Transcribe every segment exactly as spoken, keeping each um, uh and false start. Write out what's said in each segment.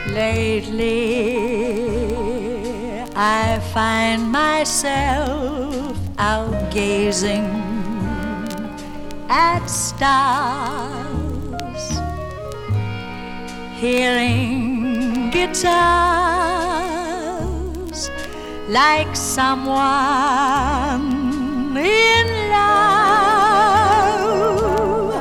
Lately, I find myself out gazing at stars, hearing guitars like someone in love.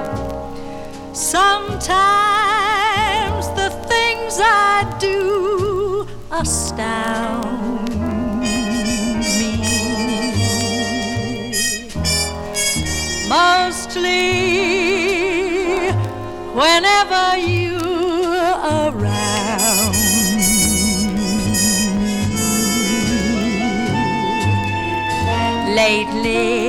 Sometimes the things I do astound me. Mostly whenever you're around. Lately,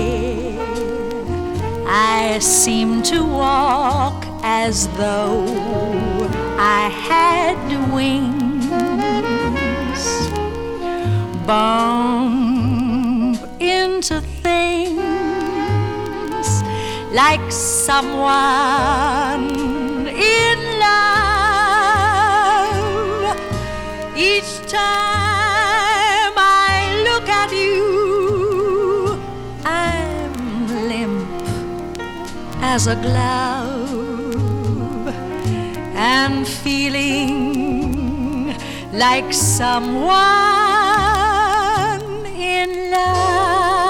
I seem to walk as though I had wings, bump into things like someone in love. Each time I look at you, I'm limp as a glove and feeling like someone in love.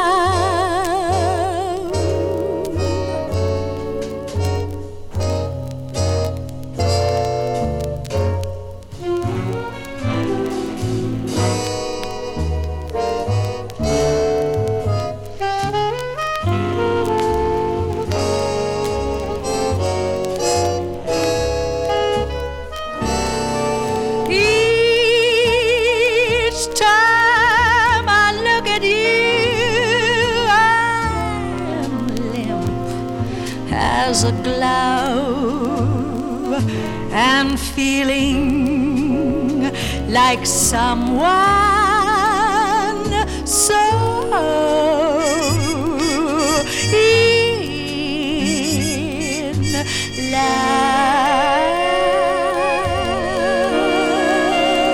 As a glove and feeling like someone